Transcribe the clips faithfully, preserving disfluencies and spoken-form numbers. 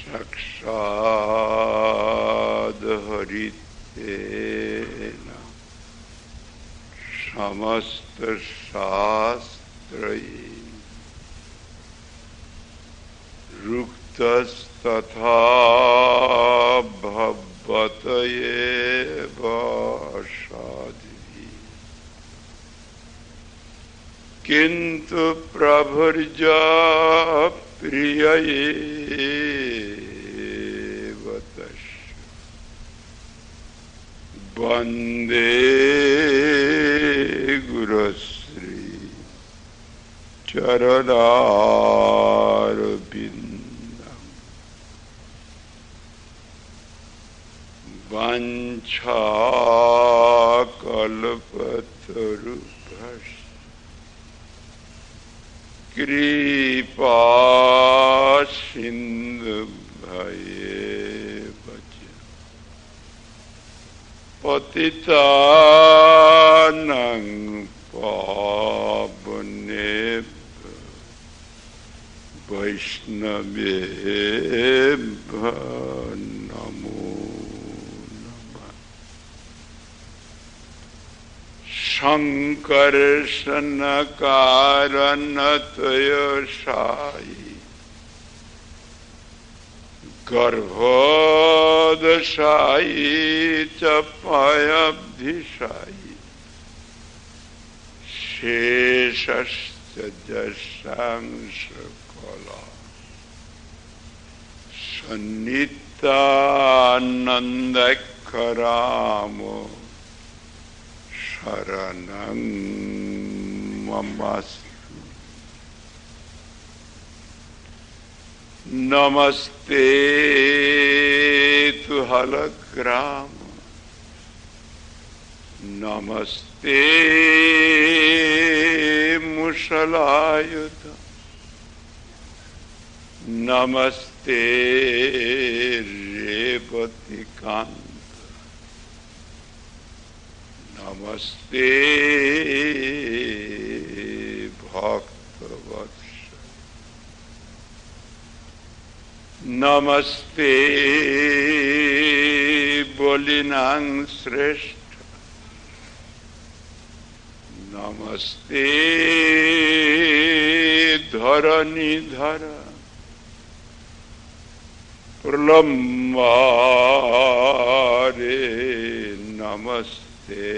साक्षाद हरितेन समस्त शास्त्रैः रुक्तस्तथा भवतयेव साध्वी किन्तु प्रभुर्जा प्रियैव तस्य वन्दे गुरुश्री चरणारविन्दम् वाञ्छाकल्पतरुभ्यश्च कृपा सिन्धुभ्येव च पतितानां पावनेभ्यो वैष्णवेभ्यो नमो नमः। संकर्षणकारणतयसायि गर्भोदशायि च पयब्धिशायि शेषश्च जशांशकला सन्नित्यानन्दकरामो शरणं ममस्तु। नमस्ते तु हलग्राम नमस्ते मुसलायुध नमस्ते रेवतिकांत नमस्ते भक्तवत्स नमस्ते बोलिनां श्रेष्ठ नमस्ते धरणीधर प्रलम्बारे नमस्ते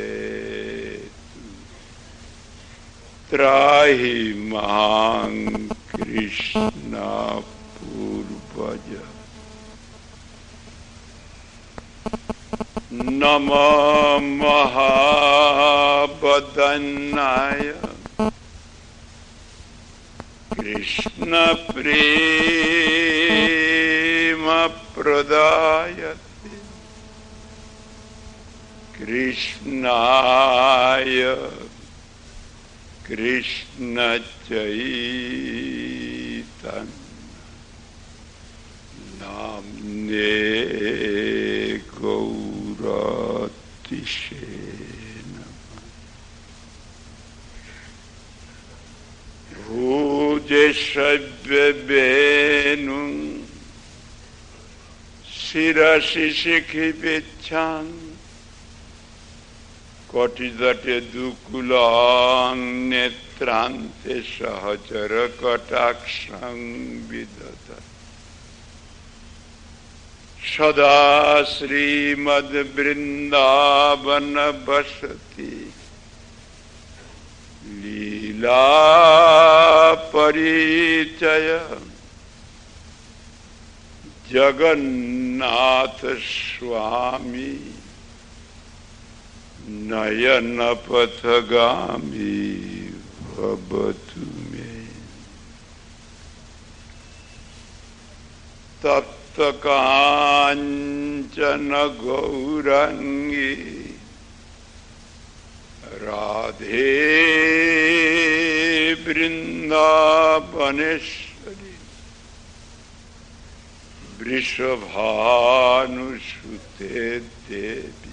त्राहि मां कृष्ण पूर्वज नमः महावदन्नाय कृष्ण प्रेम प्रदायते कृष्णाय कृष्ण चैतन्य नाम्ने गौरतिशे नमः। भुजे सव्यवेणुं शिरसि शिखिविच्छां कटितटे दुकूलं नेत्रान्ते सहचरकटाक्षं विदधत् सदा श्रीमद्वृन्दावन वसति लीला परिचय जगन्नाथ स्वामी नयन पथगामी भवतु मे। तप्त कांचन गौरांगी राधे वृंदावनेश्वरी वृषभानुसुते देवी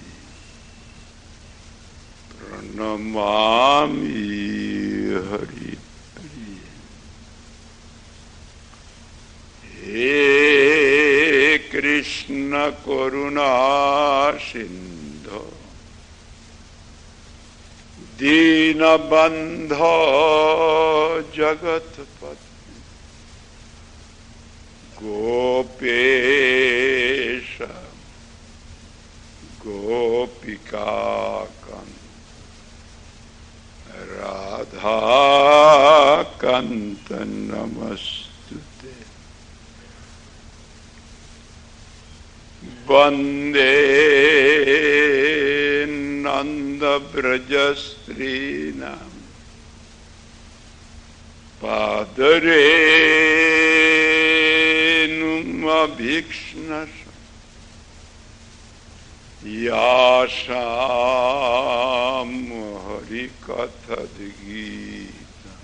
प्रणमामि हरिप्रिये। हे कृष्ण करुणा सिंधु दीनबंधो जगतपति गोपेश गोपिकाकांत राधाकांत नमस्तुते। वंदे नंद ब्रज स्त्रीणां पादरेणुमभीक्ष्णश यासां हरिकथागीता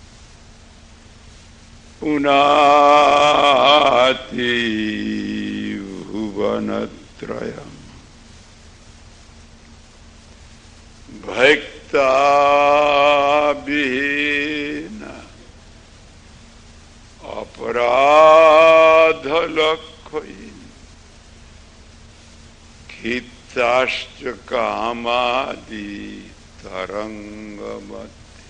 पुनाति भुवनत्रयम् भक्ताभिहीन अपराधलक्षयन् क्षिप्ताश्च कामादि तरंगमति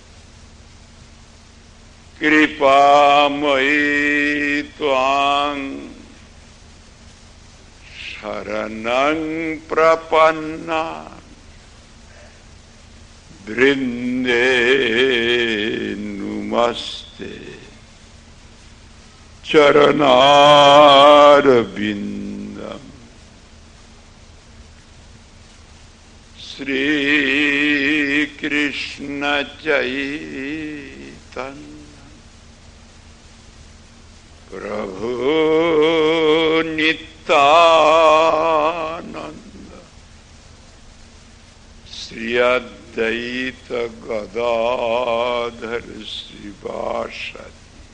कृपामयी त्वां शरणं प्रपन्ना वृंदे नुमस्ते चरणारविंदम। श्री कृष्ण चैतन्य प्रभु नित्यानंद श्री अद्वैत गदाधर श्रीवासदि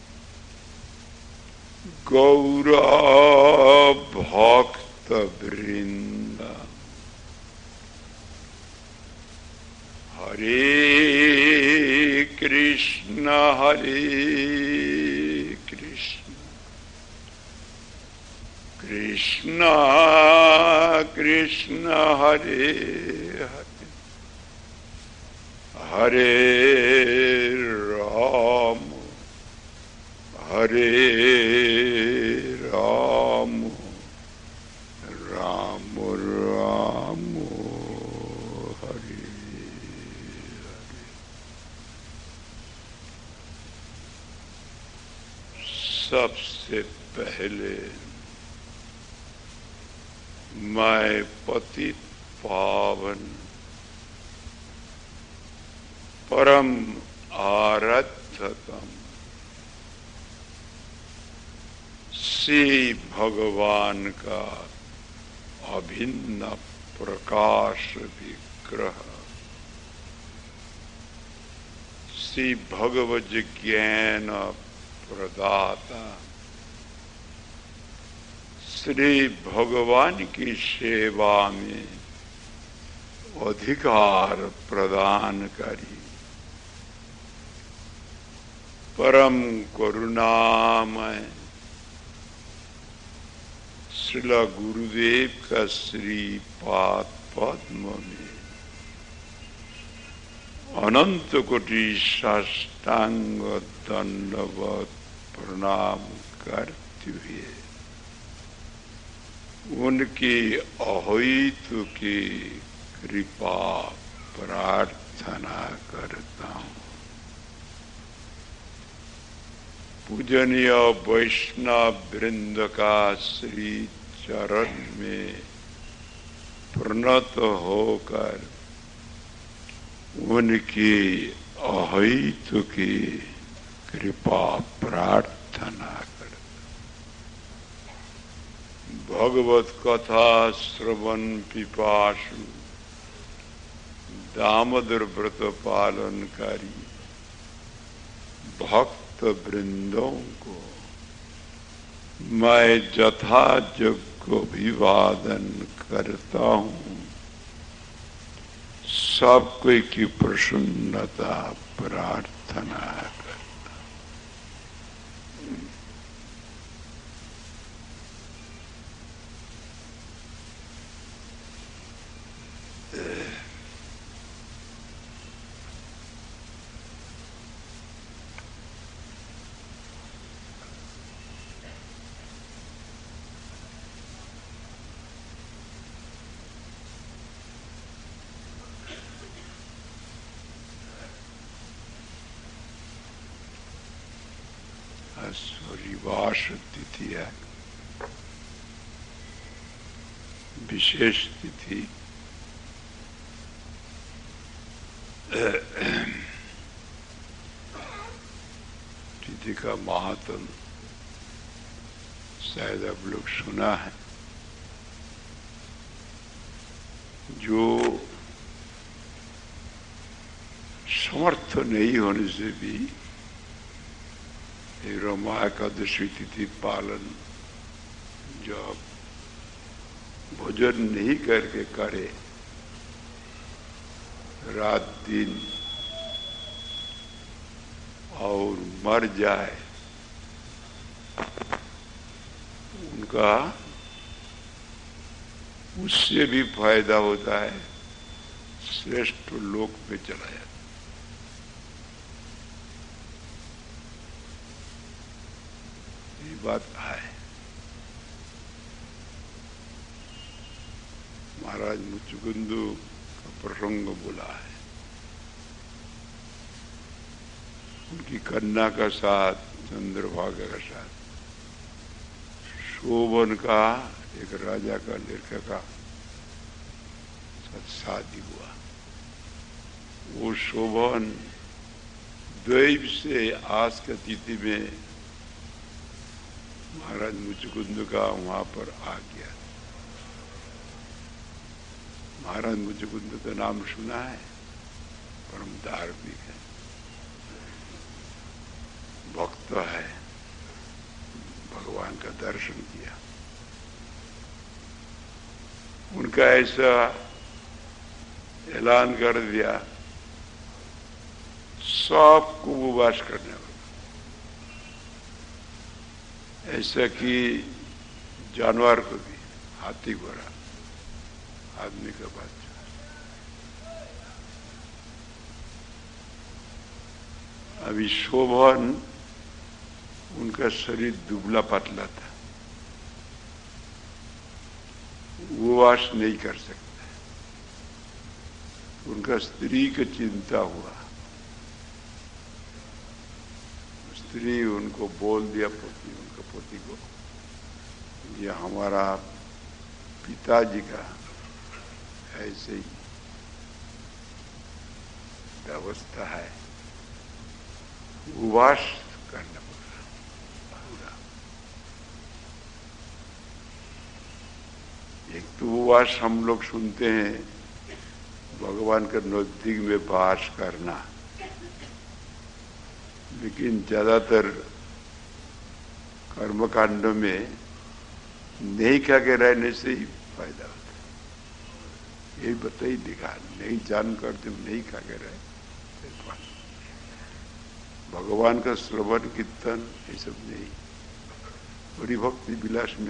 गौर भक्त वृंद। हरे कृष्ण हरे कृष्ण कृष्ण कृष्ण हरे हरे हरे राम हरे राम राम राम हरे हरे। सबसे पहले मैं पतित पावन परम आराध्यतम श्री भगवान का अभिन्न प्रकाश विग्रह श्री भगवत ज्ञान प्रदाता श्री भगवान की सेवा में अधिकार प्रदान करी परम करुणामय श्रील गुरुदेव का श्रीपाद पद्म में अनंत कोटि साष्टांग दंडवत प्रणाम करते हुए उनकी अहेतुकी कृपा प्रार्थना करता हूँ। पूजनीय वैष्णव वृंद का श्री चरण में प्रणत होकर उनकी अहेतुकी कृपा प्रार्थना करता। भगवत कथा श्रवण पिपासु दामोदर व्रत पालनकारी भक्त वृंदों को मैं यथायोग्य अभिवादन करता हूँ। सबको की प्रसन्नता प्रार्थना करता। निवास तिथि है, विशेष तिथि। तिथि का महात्म शायद आप लोग सुना है। जो समर्थ नहीं होने से भी रमा एकादशी तिथि पालन जब भोजन नहीं करके करे, रात दिन और मर जाए, उनका उससे भी फायदा होता है, श्रेष्ठ लोक पे चला जाता। ये बात है। महाराज मुचुकुंदु का प्रसंग बोला है। उनकी कन्या का साथ, चंद्रभागा का साथ, शोभन का एक राजा का लड़का का साथ शादी हुआ। वो शोभन दैव से आज का तिथि में महाराज मुचुकुंद का वहां पर आ गया। महाराज मुचुकुंद का नाम सुना है, परम धार्मिक है, भक्त है, भगवान का दर्शन किया। उनका ऐसा ऐलान कर दिया, सबको उपवास करने वाला, ऐसा कि जानवर को भी, हाथी घोड़ा, आदमी का बच्चा। अभी शोभन, उनका शरीर दुबला पतला था, उपवास नहीं कर सकता। उनका स्त्री की चिंता हुआ। स्त्री उनको बोल दिया, पति, उनका पति को, ये हमारा पिताजी का ऐसे ही अवस्था है, उपवास करना पड़ा पूरा। एक तो उपवास हम लोग सुनते हैं, भगवान के नजदीक में वास करना, लेकिन ज्यादातर कर्मकांड में नहीं खा के रहने से ही फायदा होता है। यही बताई दिखा, नहीं जान करते नहीं खा के रहे, भगवान का श्रवण कीर्तन ये सब नहीं, बड़ी भक्ति विलास में